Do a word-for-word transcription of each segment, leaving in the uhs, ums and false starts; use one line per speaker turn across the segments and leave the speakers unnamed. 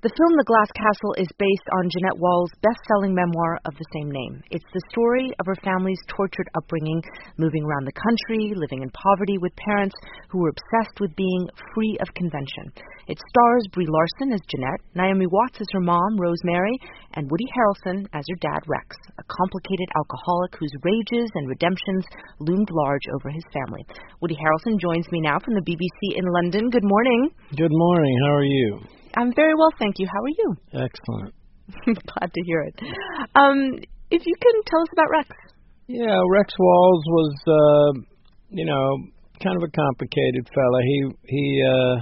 The film The Glass Castle is based on Jeanette Wall's best-selling memoir of the same name. It's the story of her family's tortured upbringing, moving around the country, living in poverty with parents who were obsessed with being free of convention. It stars Brie Larson as Jeanette, Naomi Watts as her mom, Rosemary, and Woody Harrelson as her dad, Rex, a complicated alcoholic whose rages and redemptions loomed large over his family. Woody Harrelson joins me now from the B B C in London. Good morning.
Good morning. How are you?
I'm very well, thank you. How are you?
Excellent.
Glad to hear it. Um, if you can tell us about Rex.
Yeah, Rex Walls was, uh, you know, kind of a complicated fella. He he uh,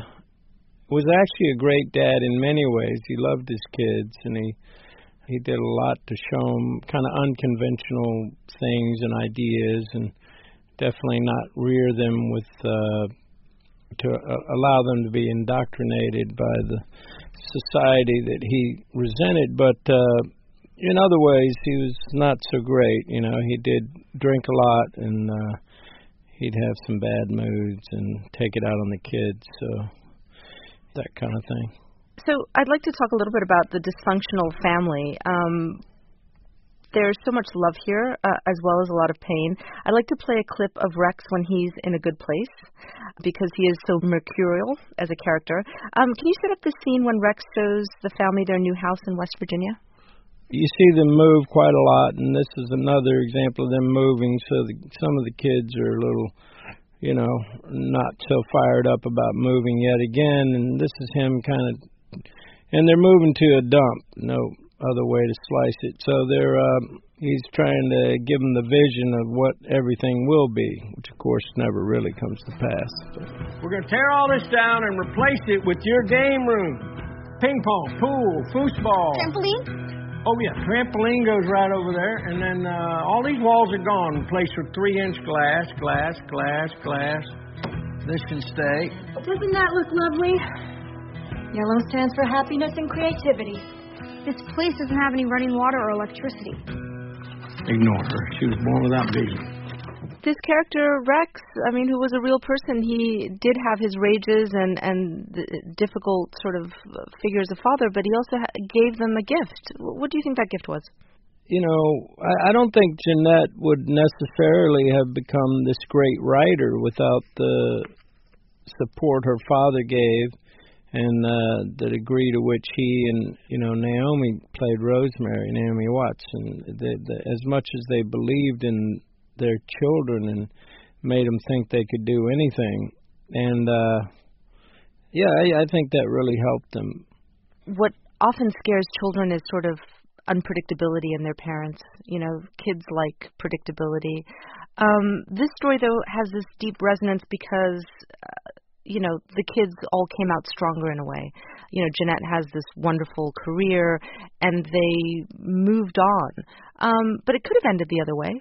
was actually a great dad in many ways. He loved his kids, and he he did a lot to show them kind of unconventional things and ideas, and definitely not rear them with. Uh, to uh, allow them to be indoctrinated by the society that he resented. But uh, in other ways, he was not so great. You know, he did drink a lot, and uh, he'd have some bad moods and take it out on the kids, so that kind of thing.
So I'd like to talk a little bit about the dysfunctional family. Um, There's so much love here, uh, as well as a lot of pain. I'd like to play a clip of Rex when he's in a good place, because he is so mercurial as a character. Um, can you set up the scene when Rex shows the family their new house in West Virginia?
You see them move quite a lot, and this is another example of them moving, so the, some of the kids are a little, you know, not so fired up about moving yet again, and this is him kind of, and they're moving to a dump, no other way to slice it. So they're uh, he's trying to give them the vision of what everything will be, which of course never really comes to pass.
We're going to tear all this down and replace it with your game room. Ping pong, pool, foosball.
Trampoline?
Oh yeah, trampoline goes right over there. And then uh, all these walls are gone, replaced with three-inch glass, glass, glass, glass. This can stay.
Doesn't that look lovely? Yellow stands for happiness and creativity. This place doesn't have any running water or electricity.
Ignore her. She was born without vision.
This character, Rex, I mean, who was a real person, he did have his rages and, and the difficult sort of figure as a father, but he also ha- gave them a gift. What do you think that gift was?
You know, I, I don't think Jeanette would necessarily have become this great writer without the support her father gave, and uh, the degree to which he and, you know, Naomi played Rosemary, Naomi Watts, and they, they, as much as they believed in their children and made them think they could do anything. And, uh, yeah, I, I think that really helped them.
What often scares children is sort of unpredictability in their parents. You know, kids like predictability. Um, this story, though, has this deep resonance because... Uh, you know, the kids all came out stronger in a way. You know, Jeanette has this wonderful career, and they moved on. Um, but it could have ended the other way.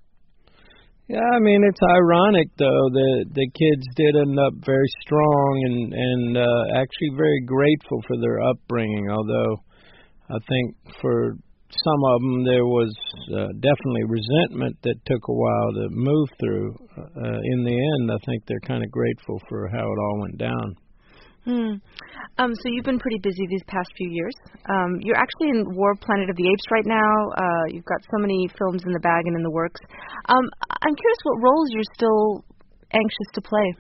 Yeah, I mean, it's ironic, though, that the kids did end up very strong and, and uh, actually very grateful for their upbringing, although I think for some of them there was uh, definitely resentment that took a while to move through. Uh, in the end, I think they're kind of grateful for how it all went down.
Hmm. Um, so you've been pretty busy these past few years. Um, you're actually in War Planet of the Apes right now. Uh, you've got so many films in the bag and in the works. Um, I'm curious what roles you're still anxious to play.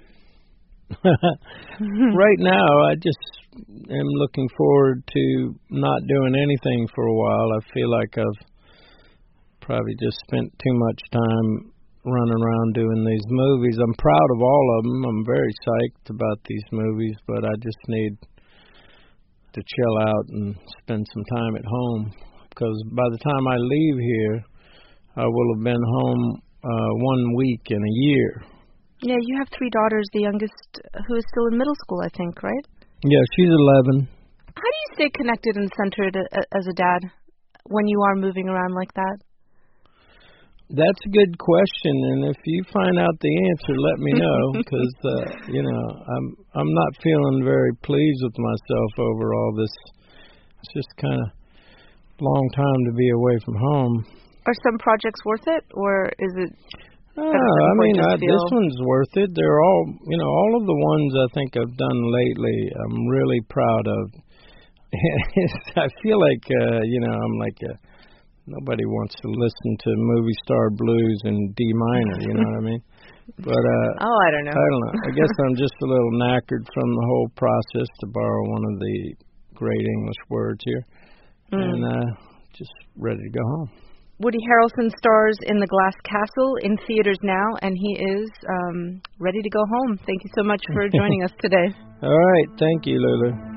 Right now, I just am looking forward to not doing anything for a while. I feel like I've probably just spent too much time running around doing these movies. I'm proud of all of them. I'm very psyched about these movies, but I just need to chill out and spend some time at home, because by the time I leave here, I will have been home uh, one week in a year.
Yeah, you have three daughters, the youngest who is still in middle school, I think, right?
Yeah, she's eleven.
How do you stay connected and centered as a dad when you are moving around like that?
That's a good question, and if you find out the answer, let me know, because uh, you know I'm I'm not feeling very pleased with myself over all this. It's just kind of long time to be away from home.
Are some projects worth it, or is it?
Uh, I mean, I, this one's worth it. They're all, you know, all of the ones I think I've done lately, I'm really proud of. I feel like, uh, you know, I'm like, a, nobody wants to listen to Movie Star Blues in D minor, you know what I mean? But uh,
oh, I don't know.
I don't know. I guess I'm just a little knackered from the whole process, to borrow one of the great English words here, mm. and uh, just ready to go home.
Woody Harrelson stars in The Glass Castle in theaters now, and he is um, ready to go home. Thank you so much for joining us today.
All right. Thank you, Lulu.